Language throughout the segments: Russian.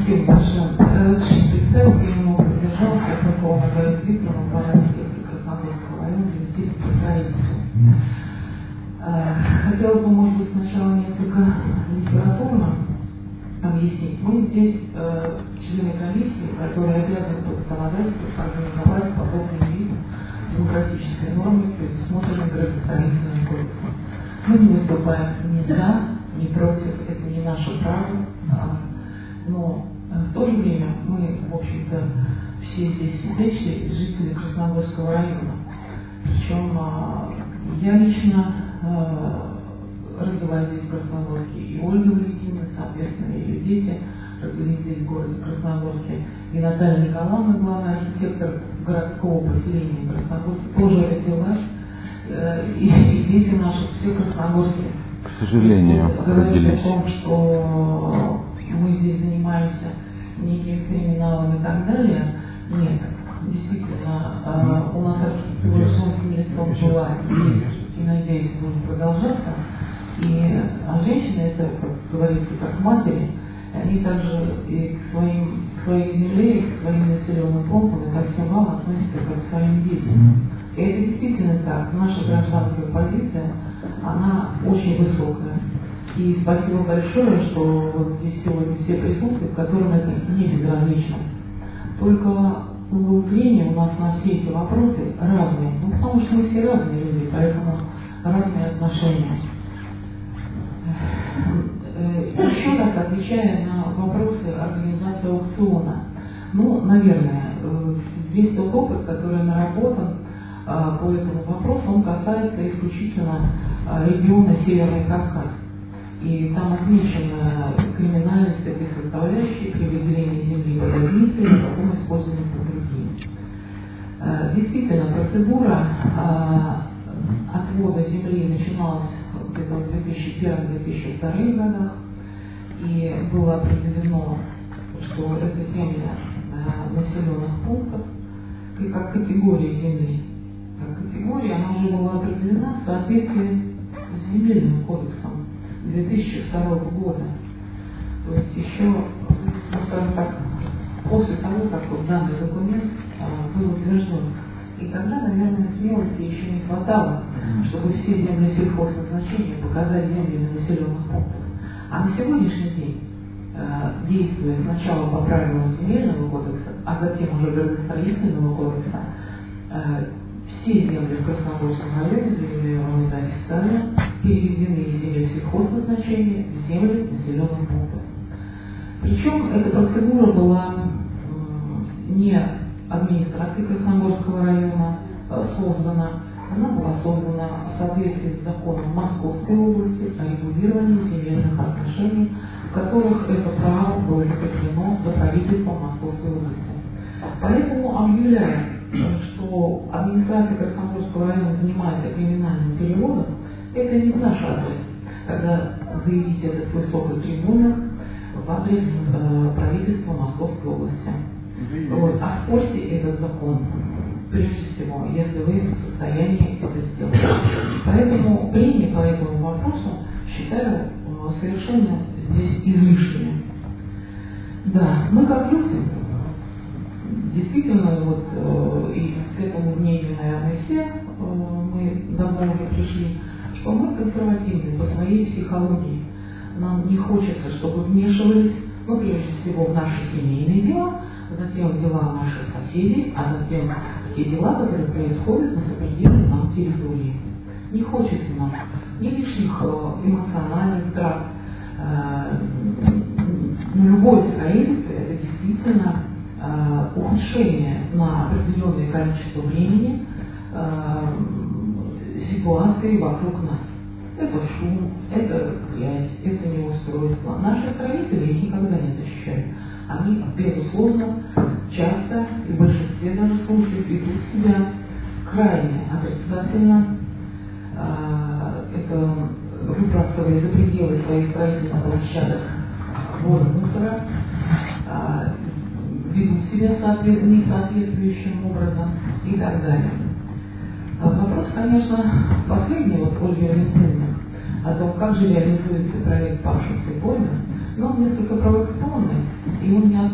Спасибо большое. Разрешите представить, я немного задержался, я попала на Галину Викторовну, глава инспекции Краснодарского района, заместитель по строительству. Хотелось бы, может быть, сначала несколько литературно объяснить. Мы здесь члены комиссии, которые обязаны по законодательству организовать подобный вид демократической нормы, предусмотренной градостроительным кодексом. Мы не выступаем ни за, ни против, это не наше право, но в то же время мы, в общем-то, все здесь сидящие жители Красногорского района. Причем я лично родилась здесь в Красногорске, и Ольга Валентиновна, соответственно, ее дети родились здесь в городе Красногорске. И Наталья Николаевна, главный архитектор городского поселения Красногорска, тоже родилась. И дети наши все красногорские. К сожалению, родились. Говорить о том, что мы здесь занимаемся неким криминалом и так далее, нет. Действительно, у нас архитектурно-ремонтный лицом была, и, надеюсь, будет продолжаться. И женщины, это, как говорится, как матери, они также и к своей земле, и к своим населенным пунктам, и ко всем вам относятся как к своим детям. И это действительно так. Наша гражданская позиция, она очень высокая. И спасибо большое, что вот здесь сегодня все присутствуют, которым это не безразлично. Только зрение у нас на все эти вопросы разные. Ну, потому что мы все разные люди, поэтому разные отношения. Еще раз отвечая на вопросы организации аукциона. Ну, наверное, весь тот опыт, который наработан по этому вопросу, он касается исключительно региона Северный Кавказ. И там отмечена криминальность этой составляющей при выделении земли под границей и потом использовании под другие. Действительно, процедура отвода земли начиналась где-то в 2001-2002 годах, и было определено, что это земли населенных пунктов, и как категория земли. Как категория она уже была определена в соответствии с земельным кодексом 2002 года. То есть еще, ну, скажем так, после того, как вот данный документ был утвержден. И тогда, наверное, смелости еще не хватало, чтобы все земли сельхозназначения показать земли на населенных пунктах. А на сегодняшний день, действуя сначала по правилам земельного кодекса, а затем уже градостроительного кодекса, все земли в Красногорском районе, заявляю это официально, переведены из земель сельхозназначения в земли населенных пунктов. Причем эта процедура была не администрацией Красногорского района создана, она была создана в соответствии с законом Московской области о регулировании земельных отношений, в которых это право было закреплено за правительством Московской области. Поэтому объявляя, что администрация Красногорского района занимается криминальным переводом, это не наш адрес, когда заявить это с высокой трибуны в адрес правительства Московской области. Вот. Оспорьте этот закон, прежде всего, если вы в состоянии это сделать. Поэтому прения по этому вопросу считаю совершенно здесь излишними. Да, мы как люди, действительно, вот и к этому мнению, наверное, все мы давно уже пришли, что мы консервативны по своей психологии. Нам не хочется, чтобы вмешивались, ну, прежде всего, в наши семейные дела, затем в дела наших соседей, а затем те дела, которые происходят на сопредельной нам территории. Не хочется нам ни лишних эмоциональных трат. Любое строительство – это действительно ухудшение на определенное количество времени ситуации вокруг нас. Это шум, это грязь, это неустройство. Наши строители их никогда не защищают. Они, безусловно, часто и в большинстве даже случаев ведут себя крайне отрицательно. Это выбрасывая за пределы своих строительных площадок воду мусора, ведут себя несоответствующим образом и так далее. Вопрос, конечно, последний, вот Ольга Валентиновна, о том, как же реализуется проект Павшинской поймы, но он несколько провокационный, и он не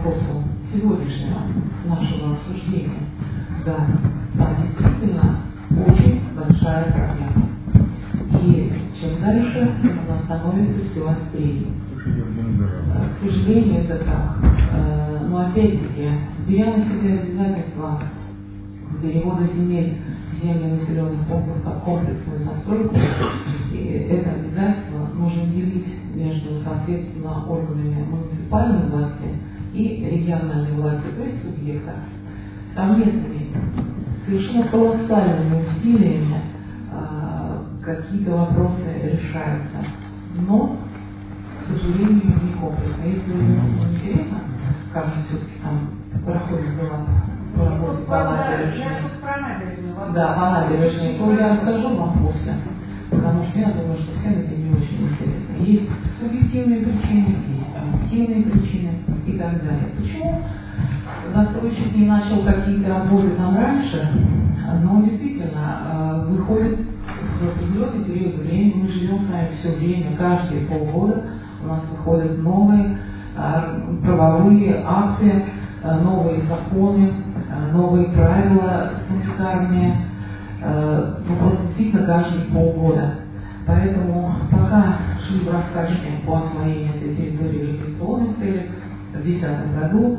вопросу сегодняшнего нашего обсуждения, да, там действительно очень большая проблема. И чем дальше, она становится все острее. К сожалению, это так. Но опять-таки, беря на себя обязательства перевода земель в земли населенных пунктов как комплексную застройку, и это обязательство нужно делить между, соответственно, органами муниципальной власти и региональной власти, то есть субъекта, совместными, совершенно колоссальными усилиями какие-то вопросы решаются. Но, к сожалению, не комплексно. Если вам интересно, как же все-таки там проходит дела по работе по набережной, да, по набережной, то я расскажу вам после, потому что я думаю, что всем это не очень интересно. Есть субъективные причины, есть объективные причины и так далее. Почему застройщик не начал какие-то работы там раньше? Но действительно выходит в определенный период времени, мы живем с вами все время, каждые полгода у нас выходят новые правовые акты, новые законы, новые правила санитарные, ну просто действительно каждые полгода. Поэтому пока шли в раскачке по освоению этой территории в рекреационных целях, в 2010 году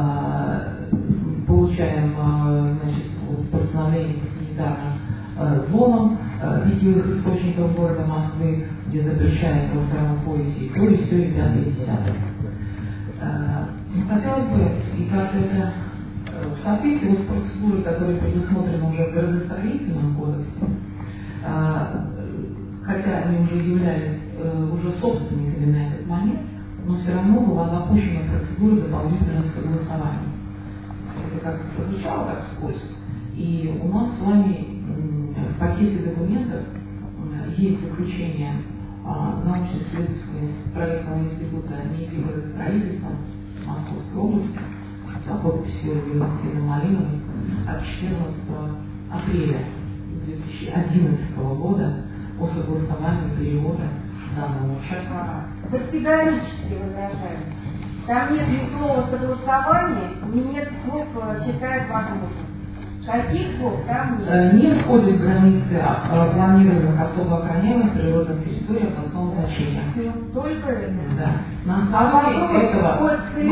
получаем постановление по санитарным зонам питьевых источников города Москвы, где запрещается во втором поясе и то, и все, и пятое, и десятое. Хотелось бы, и как это в соответствии с процедурой, которая предусмотрена уже в градостроительном кодексе, хотя они уже являлись уже собственниками на этот момент, но все равно была запущена процедура дополнительных согласований. Это как-то прозвучало так вскользь. И у нас с вами в пакете документов есть заключение научно-исследовательского проектного института НИИ градостроительства Московской области за подписью Валентины Малиновой от 14 апреля 2011 года по согласованию перевода данного участка. Категорически возражаю. Там нет ни слова согласования, ни нет слов считают возможным. Каких слов там нет? Не входит в границы планируемых особо охраняемых природных территорий областного значения. Только это? Да. На основании этого,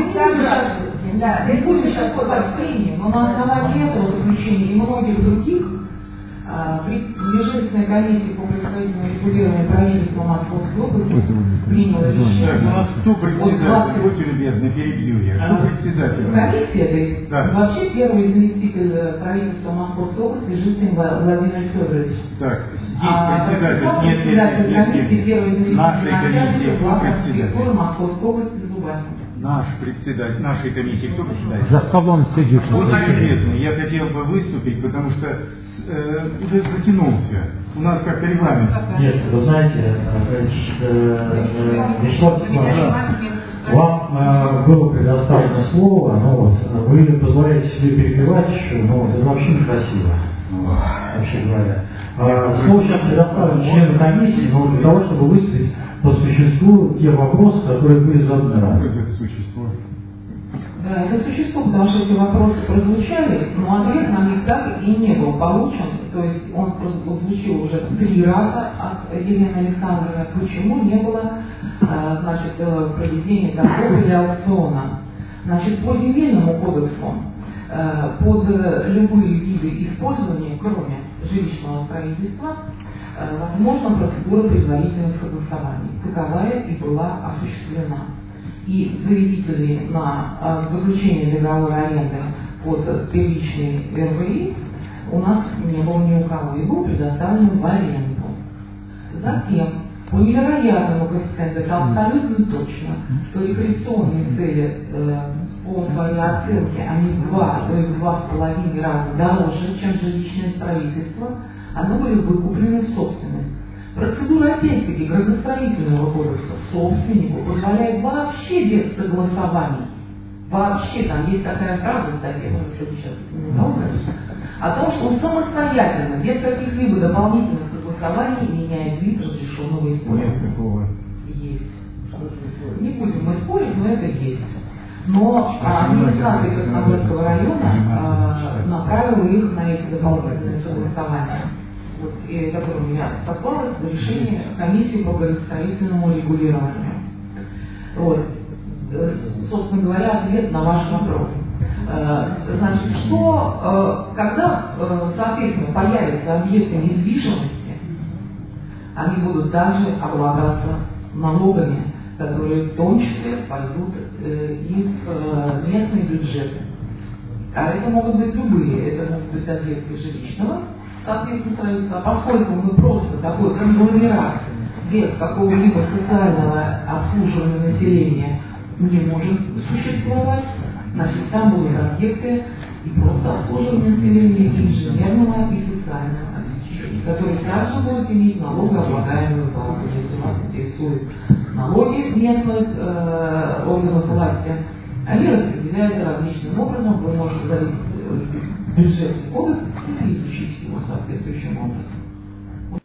не будем сейчас подозрения, но на основании этого заключения и многих других Межведомственная комиссия по предварительному регулированию правительства Московской области приняла решение. Кто председатель? Будьте любезны, перебью я. Кто председатель? Комиссия, да. Вообще первый заместитель правительства Московской области Жистин Владимир Федорович. Так, есть председатель, нет комиссии, первый заместитель нашей комиссии, кто председатель? Московской области Зубанин. Наш председатель нашей комиссии, кто председатель? За столом сидишь. Будьте любезны, я хотел бы выступить, потому что уже затянулся. У нас как-то регламент. Нет, вы знаете, Вячеслав Степанович, вам было предоставлено слово, но вот, вы позволяете себе перебивать, но это вообще некрасиво, вообще говоря. Слово сейчас предоставлено члену комиссии, но для того, чтобы высказать по существу те вопросы, которые были заданы ранее. Это существо. Да, это существо, потому что эти вопросы прозвучали, но ответ на них так и не был получен. То есть он прозвучил уже 3 раза от Елены Александровны. Почему не было проведения торгов или аукциона? Значит, по земельному кодексу под любые виды использования, кроме жилищного строительства, возможна процедура предварительных согласований. Таковая и была осуществлена. И заявители на заключение договора аренды под первичный РВИ у нас не было ни у кого, и был предоставлен в аренду. Затем, по невероятному коэффициенту, это абсолютно точно, что рекреационные цели по своей оценке, они в 2, то есть 2,5 раза дороже, чем жилищное строительство, оно были выкуплены в собственность. Процедура, опять-таки, градостроительного кодекса собственнику позволяет вообще без согласований, вообще, там есть такая фраза в статье, что сейчас не говорить, о том, что он самостоятельно, без каких-либо дополнительных согласований, меняет вид разрешенного использования. Нет такого. Есть. Не будем мы спорить, но это есть. Но администрация Красногорского района направила их на эти дополнительные согласования, вот, и которым я сослалась, в решение комиссии по градостроительному регулированию. Вот. Собственно говоря, ответ на ваш вопрос. Значит, что, когда, соответственно, появятся объекты недвижимости, они будут также облагаться налогами, которые в том числе пойдут и в местные бюджеты. А это могут быть любые, это могут быть объекты жилищного, соответственно, строительства, поскольку мы просто такой конгломерат без какого-либо социального обслуживания населения не может существовать, значит, там будут объекты и просто обслуживания населения, и инженерного, и социального обеспечения, которые также будут иметь налогооблагаемую базу. Если вас интересуют налоги местных органов власти, они распределяются различным образом. Вы можете залить бюджетный кодекс и изучить его, соответственно.